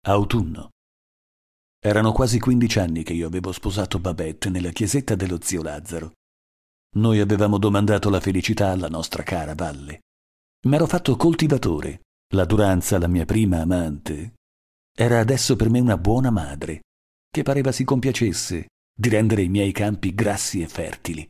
Autunno. Erano quasi 15 anni che io avevo sposato Babette nella chiesetta dello zio Lazzaro. Noi avevamo domandato la felicità alla nostra cara valle. M'ero fatto coltivatore. La Duranza, la mia prima amante, era adesso per me una buona madre, che pareva si compiacesse di rendere i miei campi grassi e fertili.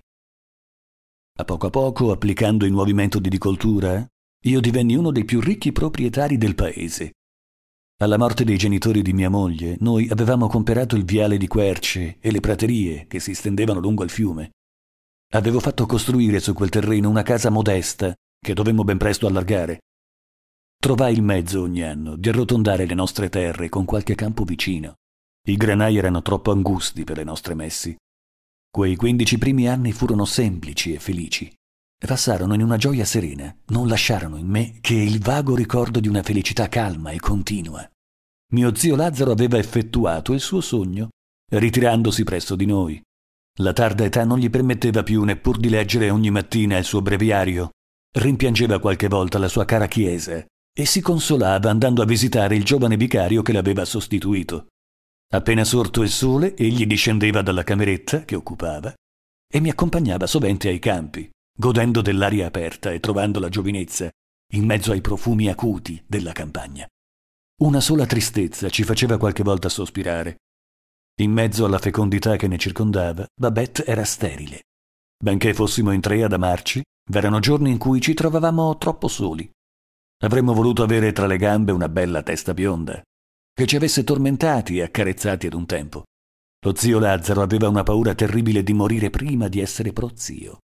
A poco, applicando i nuovi metodi di coltura, io divenni uno dei più ricchi proprietari del paese. Alla morte dei genitori di mia moglie, noi avevamo comperato il viale di querce e le praterie che si stendevano lungo il fiume. Avevo fatto costruire su quel terreno una casa modesta che dovemmo ben presto allargare. Trovai il mezzo ogni anno di arrotondare le nostre terre con qualche campo vicino. I granai erano troppo angusti per le nostre messi. Quei 15 primi anni furono semplici e felici. Passarono in una gioia serena, non lasciarono in me che il vago ricordo di una felicità calma e continua. Mio zio Lazzaro aveva effettuato il suo sogno, ritirandosi presso di noi. La tarda età non gli permetteva più neppur di leggere ogni mattina il suo breviario. Rimpiangeva qualche volta la sua cara chiesa e si consolava andando a visitare il giovane vicario che l'aveva sostituito. Appena sorto il sole, egli discendeva dalla cameretta che occupava e mi accompagnava sovente ai campi, godendo dell'aria aperta e trovando la giovinezza in mezzo ai profumi acuti della campagna. Una sola tristezza ci faceva qualche volta sospirare. In mezzo alla fecondità che ne circondava, Babette era sterile. Benché fossimo in 3 ad amarci, v'erano giorni in cui ci trovavamo troppo soli. Avremmo voluto avere tra le gambe una bella testa bionda, che ci avesse tormentati e accarezzati ad un tempo. Lo zio Lazzaro aveva una paura terribile di morire prima di essere prozio.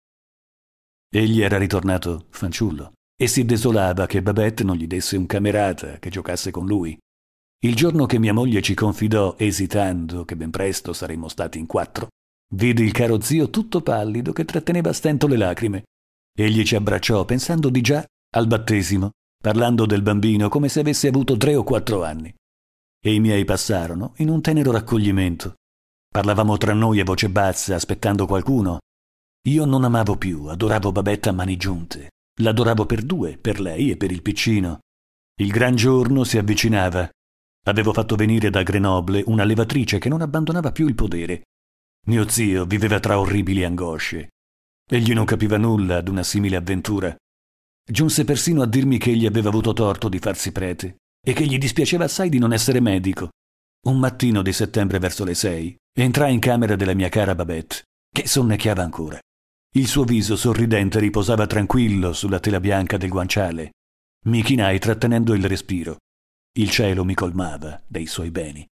Egli era ritornato fanciullo e si desolava che Babette non gli desse un camerata che giocasse con lui. Il giorno che mia moglie ci confidò, esitando, che ben presto saremmo stati in 4, vidi il caro zio tutto pallido che tratteneva a stento le lacrime. Egli ci abbracciò pensando di già al battesimo, parlando del bambino come se avesse avuto 3 o 4 anni. E i miei passarono in un tenero raccoglimento. Parlavamo tra noi a voce bassa, aspettando qualcuno. Io non amavo più, adoravo Babette a mani giunte. L'adoravo per 2, per lei e per il piccino. Il gran giorno si avvicinava. Avevo fatto venire da Grenoble una levatrice che non abbandonava più il podere. Mio zio viveva tra orribili angosce. Egli non capiva nulla ad una simile avventura. Giunse persino a dirmi che egli aveva avuto torto di farsi prete e che gli dispiaceva assai di non essere medico. Un mattino di settembre verso le 6 entrai in camera della mia cara Babette, che sonnecchiava ancora. Il suo viso sorridente riposava tranquillo sulla tela bianca del guanciale. Mi chinai trattenendo il respiro. Il cielo mi colmava dei suoi beni.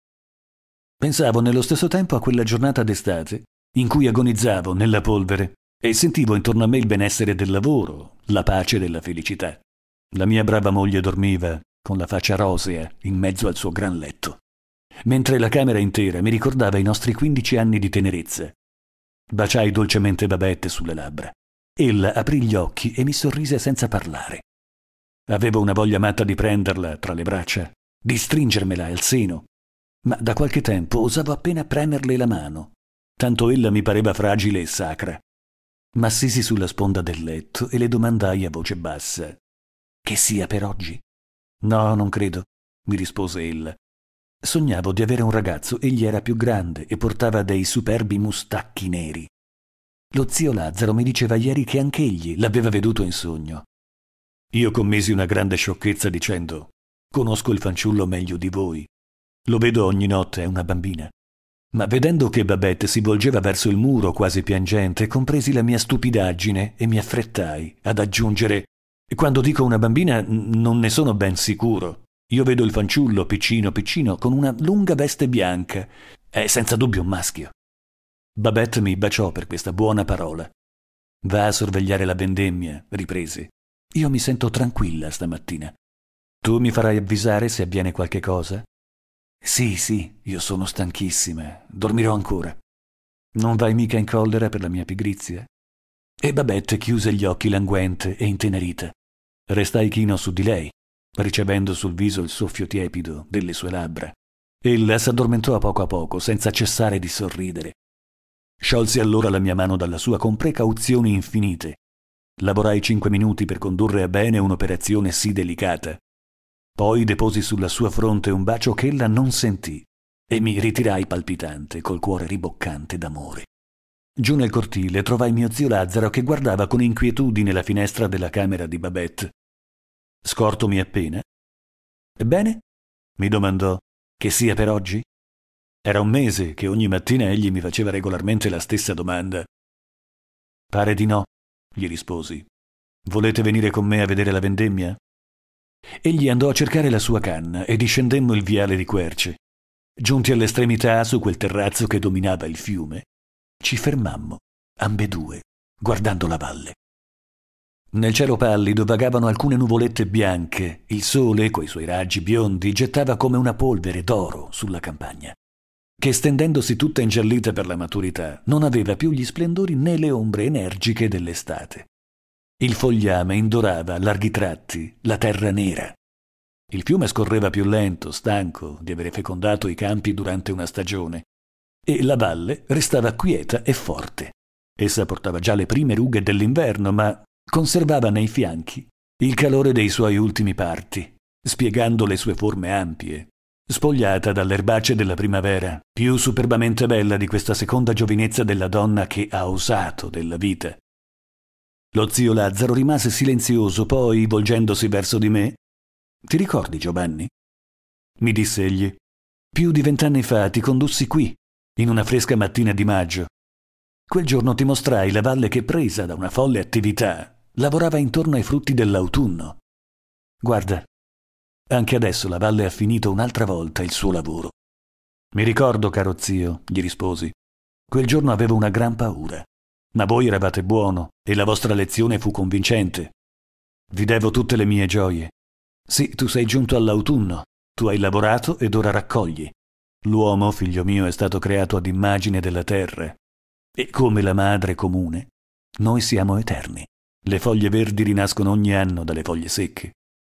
Pensavo nello stesso tempo a quella giornata d'estate in cui agonizzavo nella polvere e sentivo intorno a me il benessere del lavoro, la pace della felicità. La mia brava moglie dormiva con la faccia rosea in mezzo al suo gran letto, mentre la camera intera mi ricordava i nostri 15 anni di tenerezza. Baciai dolcemente Babette sulle labbra. Ella aprì gli occhi e mi sorrise senza parlare. Avevo una voglia matta di prenderla tra le braccia, di stringermela al seno, ma da qualche tempo osavo appena premerle la mano, tanto ella mi pareva fragile e sacra. M'assisi sulla sponda del letto e le domandai a voce bassa: «Che sia per oggi?» «No, non credo», mi rispose ella. Sognavo di avere un ragazzo, egli era più grande e portava dei superbi mustacchi neri. Lo zio Lazzaro mi diceva ieri che anch'egli l'aveva veduto in sogno. Io commisi una grande sciocchezza dicendo: «Conosco il fanciullo meglio di voi. Lo vedo ogni notte, è una bambina». Ma vedendo che Babette si volgeva verso il muro quasi piangente, compresi la mia stupidaggine e mi affrettai ad aggiungere: «Quando dico una bambina non ne sono ben sicuro. Io vedo il fanciullo piccino con una lunga veste bianca. È senza dubbio un maschio». Babette mi baciò per questa buona parola. «Va a sorvegliare la vendemmia», riprese. «Io mi sento tranquilla stamattina. Tu mi farai avvisare se avviene qualche cosa?» Sì, io sono stanchissima. Dormirò ancora. Non vai mica in collera per la mia pigrizia?» E Babette chiuse gli occhi languente e intenerita. Restai chino su di lei, ricevendo sul viso il soffio tiepido delle sue labbra. Ella s'addormentò a poco, senza cessare di sorridere. Sciolsi allora la mia mano dalla sua con precauzioni infinite. Lavorai 5 minuti per condurre a bene un'operazione sì delicata. Poi deposi sulla sua fronte un bacio che ella non sentì e mi ritirai palpitante, col cuore riboccante d'amore. Giù nel cortile trovai mio zio Lazzaro che guardava con inquietudine la finestra della camera di Babette. Scortomi appena. Ebbene? Mi domandò. Che sia per oggi? Era un mese che ogni mattina egli mi faceva regolarmente la stessa domanda. Pare di no, gli risposi. Volete venire con me a vedere la vendemmia? Egli andò a cercare la sua canna e discendemmo il viale di querce. Giunti all'estremità, su quel terrazzo che dominava il fiume, ci fermammo, ambedue, guardando la valle. Nel cielo pallido vagavano alcune nuvolette bianche, il sole, coi suoi raggi biondi, gettava come una polvere d'oro sulla campagna, che stendendosi tutta ingiallita per la maturità, non aveva più gli splendori né le ombre energiche dell'estate. Il fogliame indorava a larghi tratti la terra nera. Il fiume scorreva più lento, stanco di avere fecondato i campi durante una stagione, e la valle restava quieta e forte. Essa portava già le prime rughe dell'inverno, ma conservava nei fianchi il calore dei suoi ultimi parti, spiegando le sue forme ampie, spogliata dalle erbacce della primavera, più superbamente bella di questa seconda giovinezza della donna che ha osato della vita. Lo zio Lazzaro rimase silenzioso, poi, volgendosi verso di me, «Ti ricordi, Giovanni?» Mi disse egli. «Più di 20 anni fa ti condussi qui, in una fresca mattina di maggio. Quel giorno ti mostrai la valle che, presa da una folle attività, lavorava intorno ai frutti dell'autunno. Guarda, anche adesso la valle ha finito un'altra volta il suo lavoro». «Mi ricordo, caro zio», gli risposi. «Quel giorno avevo una gran paura. Ma voi eravate buono e la vostra lezione fu convincente. Vi devo tutte le mie gioie. Sì, tu sei giunto all'autunno, tu hai lavorato ed ora raccogli. L'uomo, figlio mio, è stato creato ad immagine della terra. E come la madre comune, noi siamo eterni. Le foglie verdi rinascono ogni anno dalle foglie secche.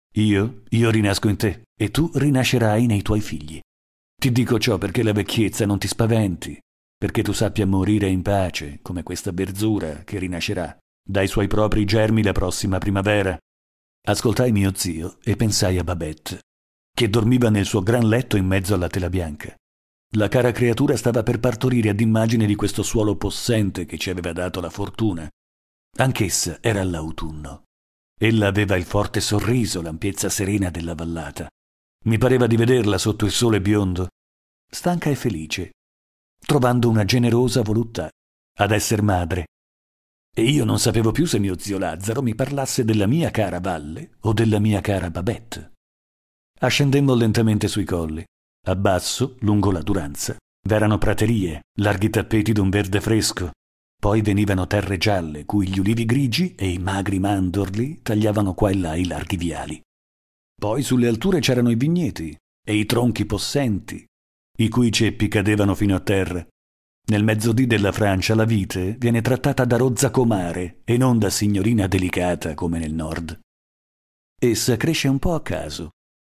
Io rinasco in te e tu rinascerai nei tuoi figli. Ti dico ciò perché la vecchiezza non ti spaventi, perché tu sappia morire in pace, come questa berzura che rinascerà dai suoi propri germi la prossima primavera». Ascoltai mio zio e pensai a Babette, che dormiva nel suo gran letto in mezzo alla tela bianca. La cara creatura stava per partorire ad immagine di questo suolo possente che ci aveva dato la fortuna. Anch'essa era all'autunno. Ella aveva il forte sorriso, l'ampiezza serena della vallata. Mi pareva di vederla sotto il sole biondo, stanca e felice, trovando una generosa voluttà ad esser madre. E io non sapevo più se mio zio Lazzaro mi parlasse della mia cara valle o della mia cara Babette. Ascendemmo lentamente sui colli. A basso, lungo la Duranza, v'erano praterie, larghi tappeti d'un verde fresco. Poi venivano terre gialle, cui gli ulivi grigi e i magri mandorli tagliavano qua e là i larghi viali. Poi sulle alture c'erano i vigneti e i tronchi possenti, i cui ceppi cadevano fino a terra. Nel mezzodì della Francia la vite viene trattata da rozza comare e non da signorina delicata come nel nord. Essa cresce un po' a caso,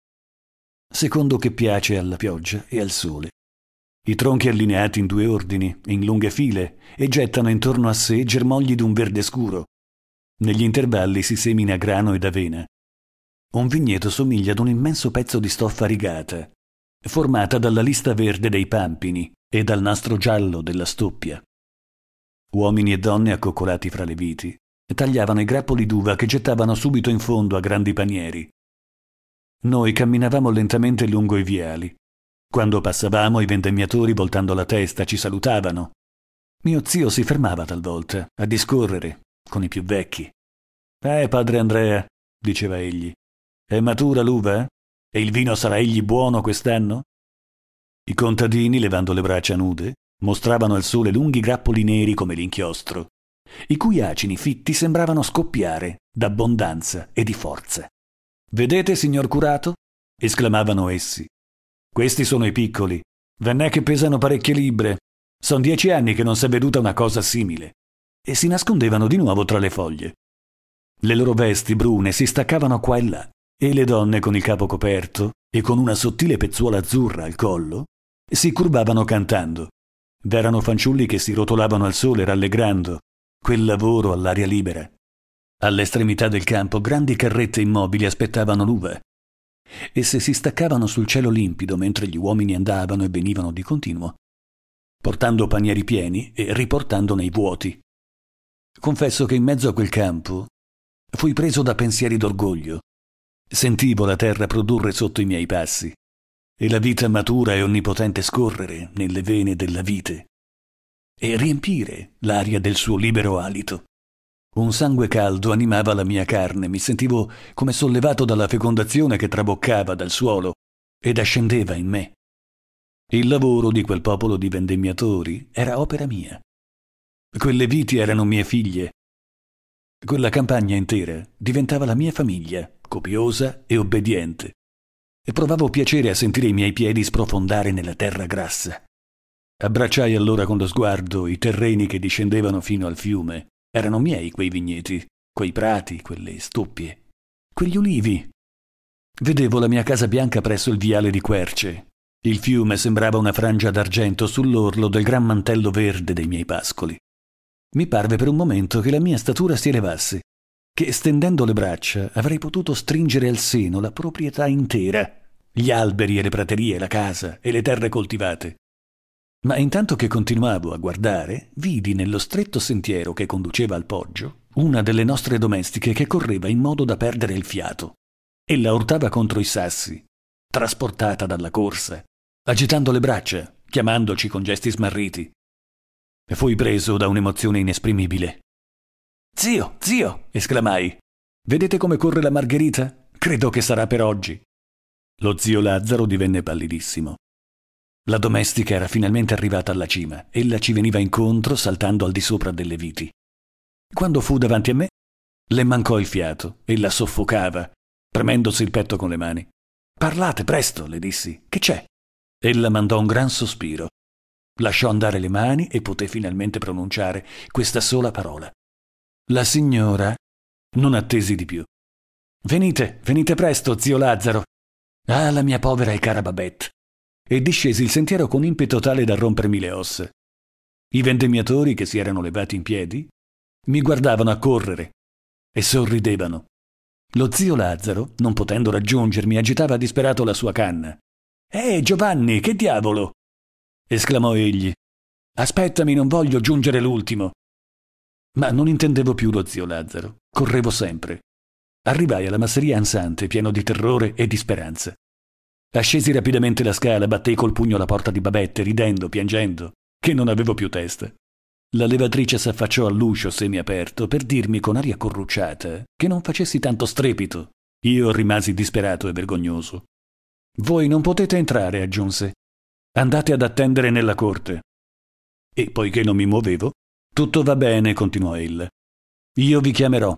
secondo che piace alla pioggia e al sole. I tronchi allineati in 2 ordini, in lunghe file, e gettano intorno a sé germogli d'un verde scuro. Negli intervalli si semina grano ed avena. Un vigneto somiglia ad un immenso pezzo di stoffa rigata, formata dalla lista verde dei pampini e dal nastro giallo della stoppia. Uomini e donne accoccolati fra le viti tagliavano i grappoli d'uva che gettavano subito in fondo a grandi panieri. Noi camminavamo lentamente lungo i viali. Quando passavamo, i vendemmiatori, voltando la testa, ci salutavano. Mio zio si fermava talvolta a discorrere con i più vecchi. Padre Andrea», diceva egli, «è matura l'uva? E il vino sarà egli buono quest'anno?» I contadini, levando le braccia nude, mostravano al sole lunghi grappoli neri come l'inchiostro, i cui acini fitti sembravano scoppiare d'abbondanza e di forza. «Vedete, signor curato?» esclamavano essi. «Questi sono i piccoli. Vennè che pesano parecchie libbre. Son 10 anni che non s'è veduta una cosa simile». E si nascondevano di nuovo tra le foglie. Le loro vesti brune si staccavano qua e là, e le donne con il capo coperto e con una sottile pezzuola azzurra al collo si curvavano cantando. V'erano fanciulli che si rotolavano al sole rallegrando quel lavoro all'aria libera. All'estremità del campo grandi carrette immobili aspettavano l'uva. esse si staccavano sul cielo limpido mentre gli uomini andavano e venivano di continuo, portando panieri pieni e riportandone i vuoti. Confesso che in mezzo a quel campo fui preso da pensieri d'orgoglio. Sentivo la terra produrre sotto i miei passi e la vita matura e onnipotente scorrere nelle vene della vite e riempire l'aria del suo libero alito. Un sangue caldo animava la mia carne, mi sentivo come sollevato dalla fecondazione che traboccava dal suolo ed ascendeva in me. Il lavoro di quel popolo di vendemmiatori era opera mia. Quelle viti erano mie figlie. Quella campagna intera diventava la mia famiglia, copiosa e obbediente, e provavo piacere a sentire i miei piedi sprofondare nella terra grassa. Abbracciai allora con lo sguardo i terreni che discendevano fino al fiume. Erano miei quei vigneti, quei prati, quelle stoppie, quegli ulivi. Vedevo la mia casa bianca presso il viale di querce. Il fiume sembrava una frangia d'argento sull'orlo del gran mantello verde dei miei pascoli. Mi parve per un momento che la mia statura si elevasse, che stendendo le braccia avrei potuto stringere al seno la proprietà intera, gli alberi e le praterie, la casa e le terre coltivate. Ma intanto che continuavo a guardare, vidi nello stretto sentiero che conduceva al poggio una delle nostre domestiche che correva in modo da perdere il fiato. Ella urtava contro i sassi, trasportata dalla corsa, agitando le braccia, chiamandoci con gesti smarriti. E fui preso da un'emozione inesprimibile. «Zio, zio!» esclamai. «Vedete come corre la Margherita? Credo che sarà per oggi». Lo zio Lazzaro divenne pallidissimo. La domestica era finalmente arrivata alla cima. Ella ci veniva incontro saltando al di sopra delle viti. Quando fu davanti a me, le mancò il fiato e la soffocava, premendosi il petto con le mani. «Parlate, presto!» le dissi. «Che c'è?» Ella mandò un gran sospiro. Lasciò andare le mani e poté finalmente pronunciare questa sola parola. La signora non attesi di più. «Venite, venite presto, zio Lazzaro!» «Ah, la mia povera e cara Babette!» E discesi il sentiero con impeto tale da rompermi le ossa. I vendemmiatori, che si erano levati in piedi, mi guardavano accorrere e sorridevano. Lo zio Lazzaro, non potendo raggiungermi, agitava disperato la sua canna. Giovanni, che diavolo!» esclamò egli. «Aspettami, non voglio giungere l'ultimo». Ma non intendevo più lo zio Lazzaro. Correvo sempre. Arrivai alla masseria ansante, pieno di terrore e di speranza. Ascesi rapidamente la scala, battei col pugno la porta di Babette, ridendo, piangendo, che non avevo più testa. La levatrice s'affacciò all'uscio semiaperto per dirmi con aria corrucciata che non facessi tanto strepito. Io rimasi disperato e vergognoso. «Voi non potete entrare», aggiunse. «Andate ad attendere nella corte». E poiché non mi muovevo, «Tutto va bene», continuò ella. «Io vi chiamerò».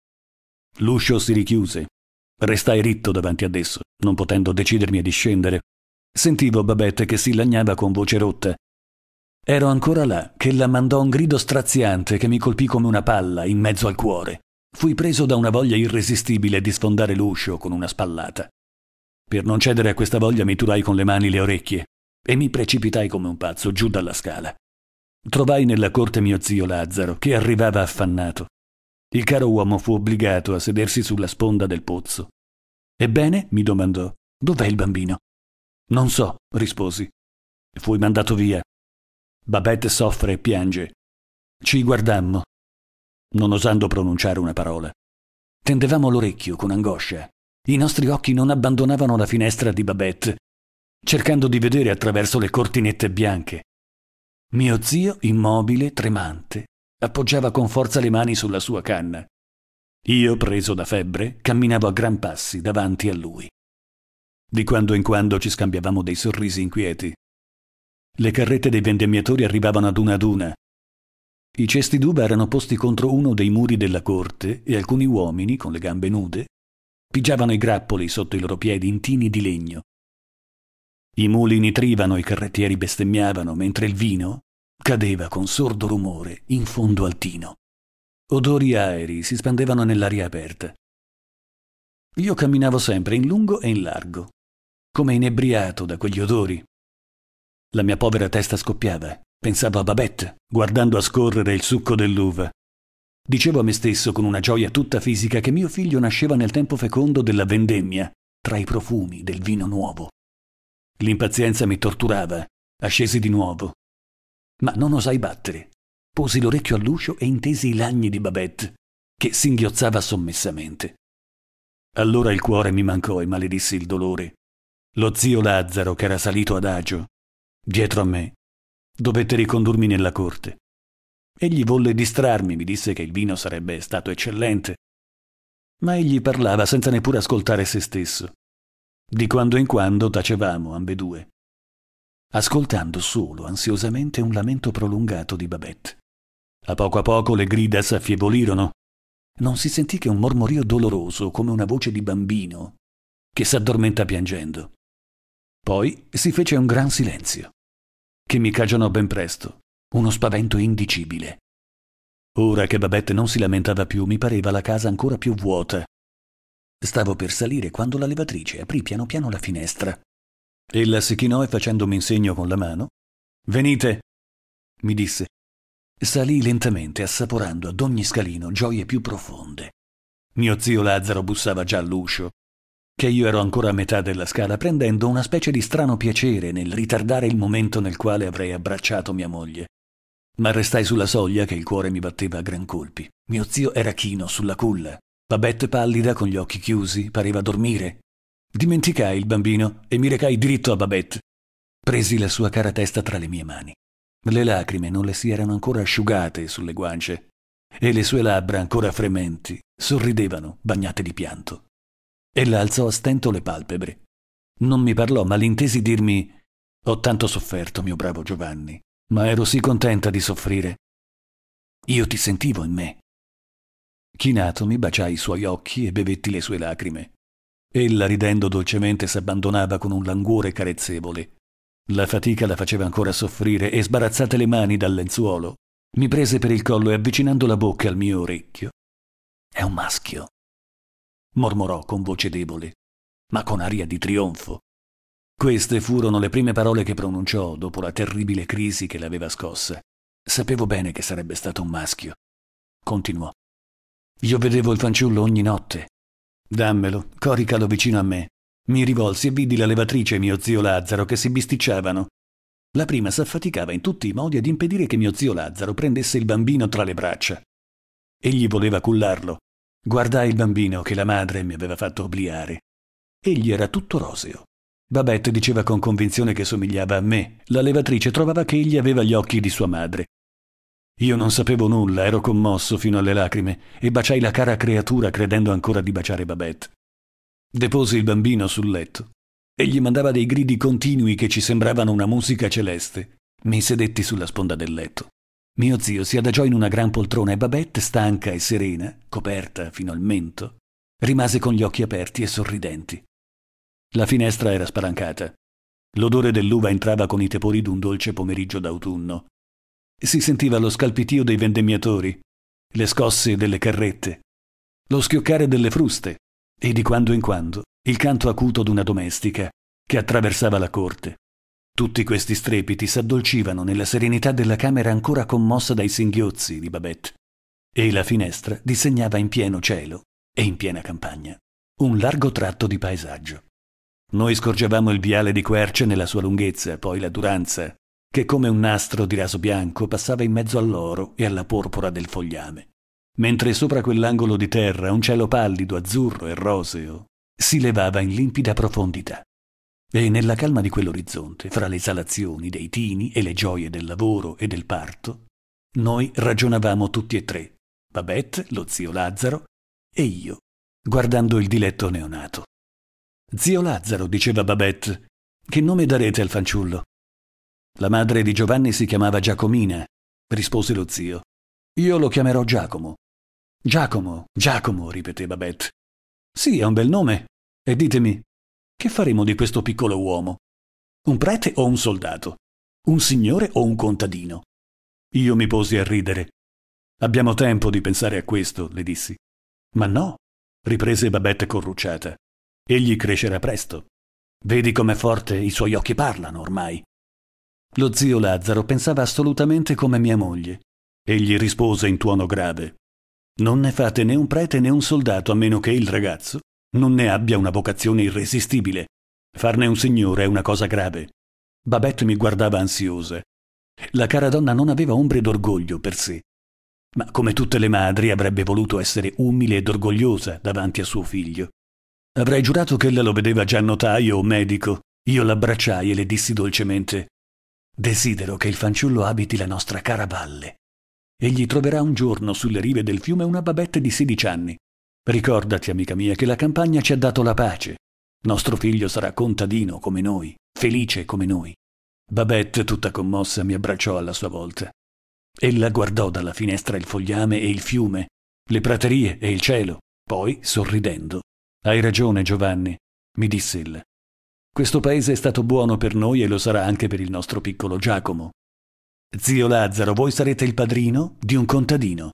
L'uscio si richiuse. Restai ritto davanti ad esso, non potendo decidermi a discendere. Sentivo Babette che si lagnava con voce rotta. Ero ancora là che ella mandò un grido straziante che mi colpì come una palla in mezzo al cuore. Fui preso da una voglia irresistibile di sfondare l'uscio con una spallata. Per non cedere a questa voglia mi turai con le mani le orecchie e mi precipitai come un pazzo giù dalla scala. Trovai nella corte mio zio Lazzaro, che arrivava affannato. Il caro uomo fu obbligato a sedersi sulla sponda del pozzo. «Ebbene?» mi domandò. «Dov'è il bambino?» «Non so», risposi. Fui mandato via. Babette soffre e piange. Ci guardammo, non osando pronunciare una parola. Tendevamo l'orecchio con angoscia. I nostri occhi non abbandonavano la finestra di Babette, cercando di vedere attraverso le cortinette bianche. Mio zio, immobile, tremante, appoggiava con forza le mani sulla sua canna. Io, preso da febbre, camminavo a gran passi davanti a lui. Di quando in quando ci scambiavamo dei sorrisi inquieti. Le carrette dei vendemmiatori arrivavano ad una. I cesti d'uva erano posti contro uno dei muri della corte e alcuni uomini, con le gambe nude, pigiavano i grappoli sotto i loro piedi intini di legno. I muli nitrivano, i carrettieri bestemmiavano, mentre il vino cadeva con sordo rumore in fondo al tino. Odori aeri si spandevano nell'aria aperta. Io camminavo sempre in lungo e in largo, come inebriato da quegli odori. La mia povera testa scoppiava. Pensavo a Babette, guardando a scorrere il succo dell'uva. Dicevo a me stesso con una gioia tutta fisica che mio figlio nasceva nel tempo fecondo della vendemmia tra i profumi del vino nuovo. L'impazienza mi torturava. Ascesi di nuovo. Ma non osai battere. Posi l'orecchio all'uscio e intesi i lagni di Babette, che singhiozzava sommessamente. Allora il cuore mi mancò e maledissi il dolore. Lo zio Lazzaro, che era salito adagio, dietro a me, dovette ricondurmi nella corte. Egli volle distrarmi, mi disse che il vino sarebbe stato eccellente, ma egli parlava senza neppure ascoltare se stesso. Di quando in quando tacevamo ambedue, ascoltando solo ansiosamente un lamento prolungato di Babette. A poco le grida s'affievolirono. Non si sentì che un mormorio doloroso, come una voce di bambino, che s'addormenta piangendo. Poi si fece un gran silenzio, che mi cagionò ben presto, uno spavento indicibile. Ora che Babette non si lamentava più, mi pareva la casa ancora più vuota. Stavo per salire quando la levatrice aprì piano piano la finestra. Ella si chinò e facendomi in segno con la mano: «Venite», mi disse. Salii lentamente, assaporando ad ogni scalino gioie più profonde. Mio zio Lazzaro bussava già all'uscio, che io ero ancora a metà della scala, prendendo una specie di strano piacere nel ritardare il momento nel quale avrei abbracciato mia moglie. Ma restai sulla soglia che il cuore mi batteva a gran colpi. Mio zio era chino sulla culla. Babette, pallida, con gli occhi chiusi, pareva dormire. Dimenticai il bambino e mi recai diritto a Babette. Presi la sua cara testa tra le mie mani. Le lacrime non le si erano ancora asciugate sulle guance e le sue labbra, ancora frementi, sorridevano, bagnate di pianto. Ella alzò a stento le palpebre. Non mi parlò, ma l'intesi dirmi: «Ho tanto sofferto, mio bravo Giovanni, ma ero sì contenta di soffrire. Io ti sentivo in me». Chinato mi baciai i suoi occhi e bevetti le sue lacrime. Ella, ridendo dolcemente, s'abbandonava con un languore carezzevole. La fatica la faceva ancora soffrire e, sbarazzate le mani dal lenzuolo, mi prese per il collo e, avvicinando la bocca al mio orecchio: «È un maschio», mormorò con voce debole, ma con aria di trionfo. Queste furono le prime parole che pronunciò dopo la terribile crisi che l'aveva scossa. Sapevo bene che sarebbe stato un maschio. Continuò: «Io vedevo il fanciullo ogni notte. Dammelo, coricalo vicino a me». Mi rivolsi e vidi la levatrice e mio zio Lazzaro che si bisticciavano. La prima s'affaticava in tutti i modi ad impedire che mio zio Lazzaro prendesse il bambino tra le braccia. Egli voleva cullarlo. Guardai il bambino che la madre mi aveva fatto obliare. Egli era tutto roseo. Babette diceva con convinzione che somigliava a me. La levatrice trovava che egli aveva gli occhi di sua madre. Io non sapevo nulla, ero commosso fino alle lacrime e baciai la cara creatura credendo ancora di baciare Babette. Deposi il bambino sul letto. Egli mandava dei gridi continui che ci sembravano una musica celeste. Mi sedetti sulla sponda del letto. Mio zio si adagiò in una gran poltrona e Babette, stanca e serena, coperta fino al mento, rimase con gli occhi aperti e sorridenti. La finestra era spalancata. L'odore dell'uva entrava con i tepori d'un dolce pomeriggio d'autunno. Si sentiva lo scalpitio dei vendemmiatori, le scosse delle carrette, lo schioccare delle fruste e di quando in quando il canto acuto d'una domestica che attraversava la corte. Tutti questi strepiti s'addolcivano nella serenità della camera ancora commossa dai singhiozzi di Babette, e la finestra disegnava in pieno cielo e in piena campagna un largo tratto di paesaggio. Noi scorgevamo il viale di querce nella sua lunghezza, poi la Duranza, che come un nastro di raso bianco passava in mezzo all'oro e alla porpora del fogliame, mentre sopra quell'angolo di terra un cielo pallido, azzurro e roseo si levava in limpida profondità. E nella calma di quell'orizzonte, fra le esalazioni dei tini e le gioie del lavoro e del parto, noi ragionavamo tutti e tre, Babette, lo zio Lazzaro e io, guardando il diletto neonato. «Zio Lazzaro», diceva Babette, «che nome darete al fanciullo?» «La madre di Giovanni si chiamava Giacomina», rispose lo zio. «Io lo chiamerò Giacomo». «Giacomo, Giacomo», ripeté Babette. «Sì, è un bel nome. E ditemi, che faremo di questo piccolo uomo? Un prete o un soldato? Un signore o un contadino?» Io mi posi a ridere. «Abbiamo tempo di pensare a questo», le dissi. «Ma no», riprese Babette corrucciata. «Egli crescerà presto. Vedi com'è forte, i suoi occhi parlano ormai». Lo zio Lazzaro pensava assolutamente come mia moglie. Egli rispose in tuono grave: «Non ne fate né un prete né un soldato a meno che il ragazzo non ne abbia una vocazione irresistibile. Farne un signore è una cosa grave. Babette mi guardava ansiosa. La cara donna non aveva ombre d'orgoglio per sé, ma come tutte le madri avrebbe voluto essere umile ed orgogliosa davanti a suo figlio. Avrei giurato che ella lo vedeva già notaio o medico. Io l'abbracciai e le dissi dolcemente: «Desidero che il fanciullo abiti la nostra cara valle. Egli troverà un giorno sulle rive del fiume una Babette di 16 anni. Ricordati, amica mia, che la campagna ci ha dato la pace. Nostro figlio sarà contadino come noi, felice come noi». Babette, tutta commossa, mi abbracciò alla sua volta. Ella guardò dalla finestra il fogliame e il fiume, le praterie e il cielo. Poi, sorridendo: «Hai ragione, Giovanni», mi disse ella. «Questo paese è stato buono per noi e lo sarà anche per il nostro piccolo Giacomo. Zio Lazzaro, voi sarete il padrino di un contadino».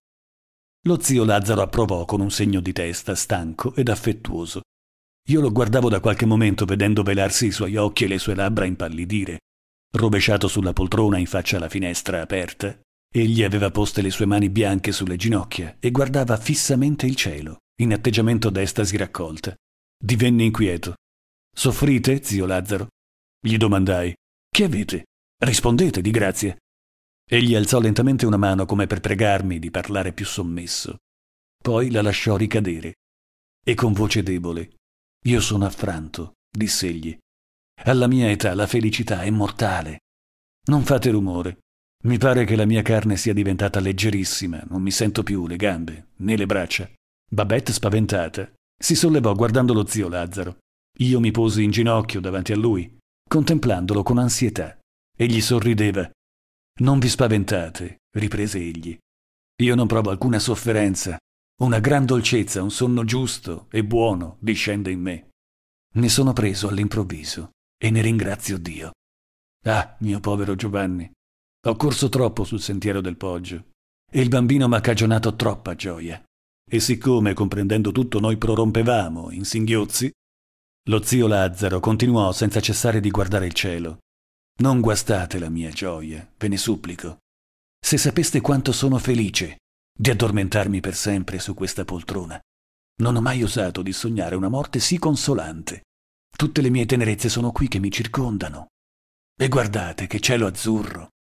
Lo zio Lazzaro approvò con un segno di testa stanco ed affettuoso. Io lo guardavo da qualche momento, vedendo velarsi i suoi occhi e le sue labbra impallidire. Rovesciato sulla poltrona in faccia alla finestra aperta, egli aveva poste le sue mani bianche sulle ginocchia e guardava fissamente il cielo, in atteggiamento d'estasi raccolta. Divenni inquieto. «Soffrite, zio Lazzaro?» Gli domandai. «Che avete? Rispondete, di grazia». Egli alzò lentamente una mano come per pregarmi di parlare più sommesso. Poi la lasciò ricadere. E con voce debole: «Io sono affranto», diss'egli. «Alla mia età la felicità è mortale. Non fate rumore. Mi pare che la mia carne sia diventata leggerissima, non mi sento più le gambe, né le braccia». Babette, spaventata, si sollevò guardando lo zio Lazzaro. Io mi posi in ginocchio davanti a lui, contemplandolo con ansietà. Egli sorrideva. «Non vi spaventate», riprese egli. «Io non provo alcuna sofferenza. Una gran dolcezza, un sonno giusto e buono discende in me. Ne sono preso all'improvviso e ne ringrazio Dio. Ah, mio povero Giovanni, ho corso troppo sul sentiero del Poggio e il bambino m'ha cagionato troppa gioia. E siccome, comprendendo tutto, noi prorompevamo in singhiozzi». Lo zio Lazzaro continuò senza cessare di guardare il cielo. «Non guastate la mia gioia, ve ne supplico. Se sapeste quanto sono felice di addormentarmi per sempre su questa poltrona. Non ho mai osato di sognare una morte sì consolante. Tutte le mie tenerezze sono qui che mi circondano. E guardate che cielo azzurro.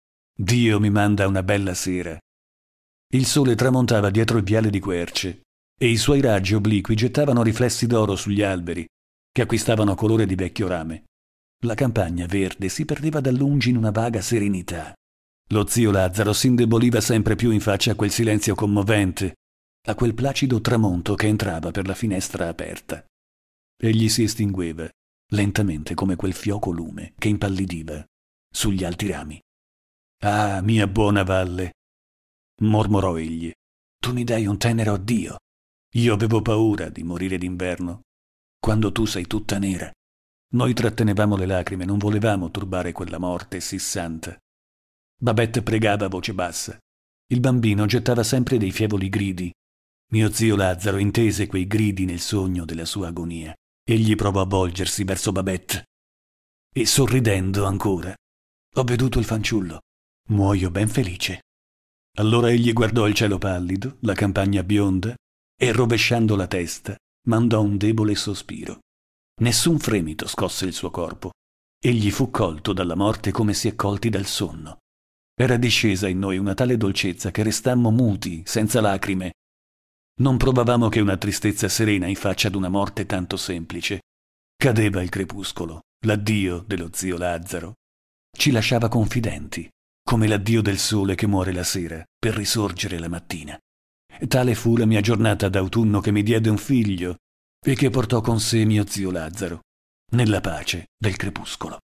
Dio mi manda una bella sera». Il sole tramontava dietro il viale di querce e i suoi raggi obliqui gettavano riflessi d'oro sugli alberi, che acquistavano colore di vecchio rame. La campagna verde si perdeva da lungi in una vaga serenità. Lo zio Lazzaro s'indeboliva sempre più in faccia a quel silenzio commovente, a quel placido tramonto che entrava per la finestra aperta. Egli si estingueva, lentamente come quel fioco lume che impallidiva sugli alti rami. «Ah, mia buona valle», mormorò egli, «tu mi dai un tenero addio. Io avevo paura di morire d'inverno, quando tu sei tutta nera». Noi trattenevamo le lacrime, non volevamo turbare quella morte sì santa. Babette pregava a voce bassa. Il bambino gettava sempre dei fievoli gridi. Mio zio Lazzaro intese quei gridi nel sogno della sua agonia. Egli provò a volgersi verso Babette. E sorridendo ancora: «Ho veduto il fanciullo. Muoio ben felice». Allora egli guardò il cielo pallido, la campagna bionda, e rovesciando la testa mandò un debole sospiro. Nessun fremito scosse il suo corpo. Egli fu colto dalla morte come si è colti dal sonno. Era discesa in noi una tale dolcezza che restammo muti, senza lacrime. Non provavamo che una tristezza serena in faccia ad una morte tanto semplice. Cadeva il crepuscolo, l'addio dello zio Lazzaro. Ci lasciava confidenti, come l'addio del sole che muore la sera per risorgere la mattina. Tale fu la mia giornata d'autunno che mi diede un figlio e che portò con sé mio zio Lazzaro, nella pace del crepuscolo.